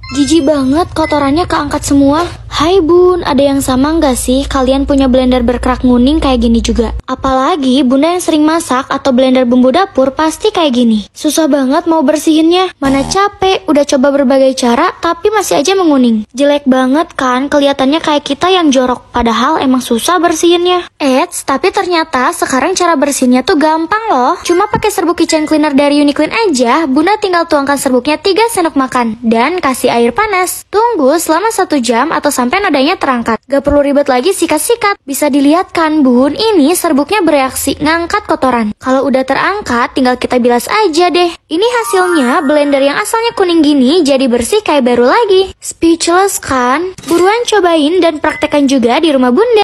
Jijik banget kotorannya keangkat semua. Hai bun, ada yang sama nggak sih kalian punya blender berkerak nguning kayak gini juga? Apalagi bunda yang sering masak atau blender bumbu dapur pasti kayak gini. Susah banget mau bersihinnya. Mana capek, udah coba berbagai cara tapi masih aja menguning. Jelek banget kan, kelihatannya kayak kita yang jorok. Padahal emang susah bersihinnya. Tapi ternyata sekarang cara bersihinnya tuh gampang loh. Cuma pakai serbuk kitchen cleaner dari Uniclean aja, bunda tinggal tuangkan serbuknya 3 sendok makan dan kasih air panas. Tunggu selama 1 jam atau sampai nodanya terangkat. Gak perlu ribet lagi sikat-sikat. Bisa dilihat kan bun, ini serbuknya bereaksi ngangkat kotoran. Kalau udah terangkat, tinggal kita bilas aja deh. Ini hasilnya, blender yang asalnya kuning gini jadi bersih kayak baru lagi. Speechless kan? Buruan cobain dan praktekkan juga di rumah bunda.